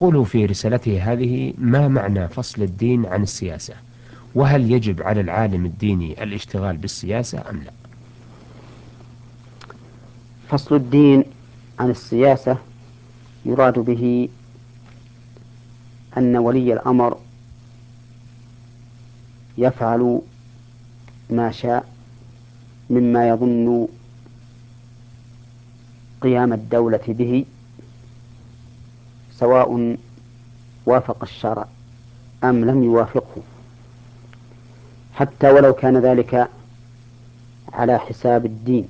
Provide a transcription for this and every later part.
قولوا في رسالته هذه: ما معنى فصل الدين عن السياسة؟ وهل يجب على العالم الديني الاشتغال بالسياسة أم لا؟ فصل الدين عن السياسة يراد به أن ولي الأمر يفعل ما شاء مما يظن قيام الدولة به، سواء وافق الشرع أم لم يوافقه، حتى ولو كان ذلك على حساب الدين،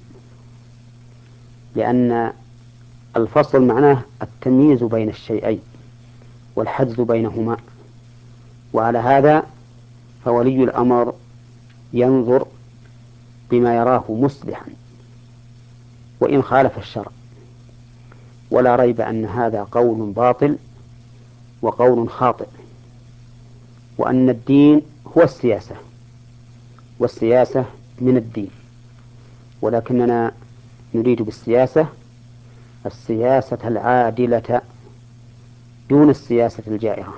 لأن الفصل معناه التمييز بين الشيئين والحجز بينهما. وعلى هذا فولي الأمر ينظر بما يراه مصلحا وإن خالف الشرع، ولا ريب أن هذا قول باطل وقول خاطئ، وأن الدين هو السياسة والسياسة من الدين، ولكننا نريد بالسياسة السياسة العادلة دون السياسة الجائرة.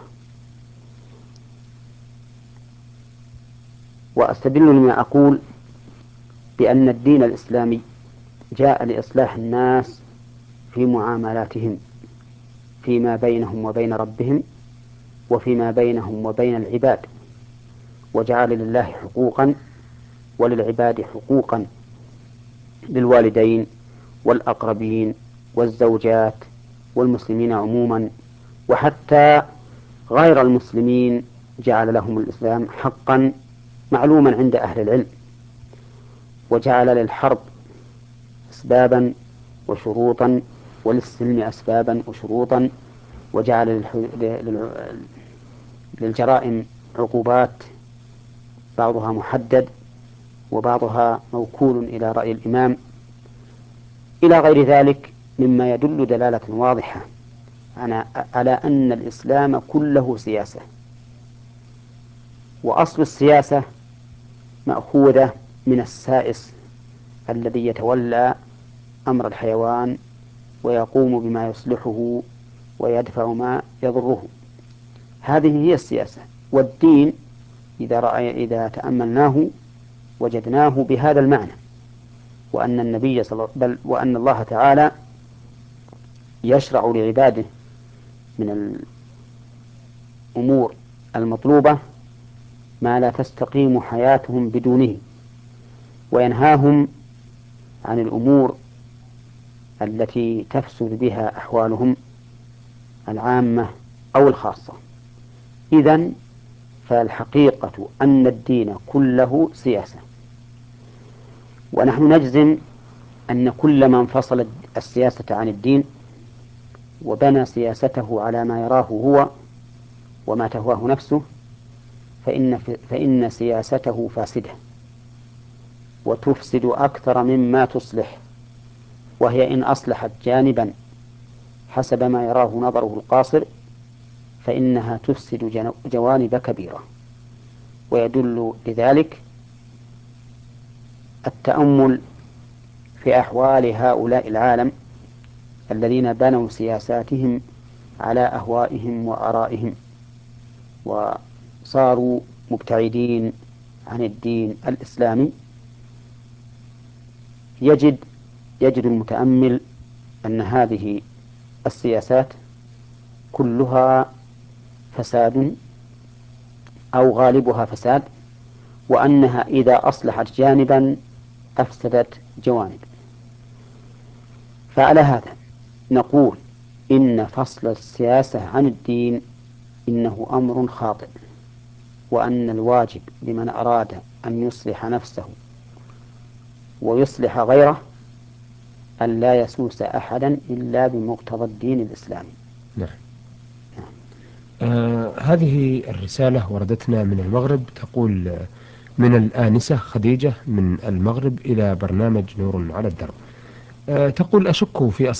وأستدل لما أقول بأن الدين الإسلامي جاء لإصلاح الناس في معاملاتهم فيما بينهم وبين ربهم وفيما بينهم وبين العباد، وجعل لله حقوقا وللعباد حقوقا، للوالدين والأقربين والزوجات والمسلمين عموما، وحتى غير المسلمين جعل لهم الإسلام حقا معلوما عند أهل العلم، وجعل للحرب أسبابا وشروطا وللسلم أسبابا وشروطا، وجعل للجرائم عقوبات، بعضها محدد وبعضها موكول إلى رأي الإمام، إلى غير ذلك مما يدل دلالة واضحة على أن الإسلام كله سياسة. وأصل السياسة مأخوذة من السائس الذي يتولى أمر الحيوان ويقوم بما يصلحه ويدفع ما يضره، هذه هي السياسة. والدين إذا تأملناه وجدناه بهذا المعنى، وأن النبي وأن الله تعالى يشرع لعباده من الأمور المطلوبة ما لا تستقيم حياتهم بدونه، وينهاهم عن الأمور التي تفسد بها أحوالهم العامة أو الخاصة. إذن فالحقيقة أن الدين كله سياسة، ونحن نجزم أن كل من فصل السياسة عن الدين وبنى سياسته على ما يراه هو وما تهواه نفسه فإن سياسته فاسدة وتفسد أكثر مما تصلح، وهي إن أصلحت جانبا حسب ما يراه نظره القاصر فإنها تفسد جوانب كبيرة. ويدل لذلك التأمل في أحوال هؤلاء العالم الذين بنوا سياساتهم على أهوائهم وآرائهم وصاروا مبتعدين عن الدين الإسلامي. يجد المتأمل أن هذه السياسات كلها فساد أو غالبها فساد، وأنها إذا أصلحت جانبا أفسدت جوانب. فعلى هذا نقول إن فصل السياسة عن الدين إنه أمر خاطئ، وأن الواجب لمن أراد أن يصلح نفسه ويصلح غيره أن لا يسوس أحدا إلا بمقتضى الدين الإسلامي. نعم. هذه الرسالة وردتنا من المغرب، تقول: من الآنسة خديجة من المغرب إلى برنامج نور على الدرب. تقول: أشك في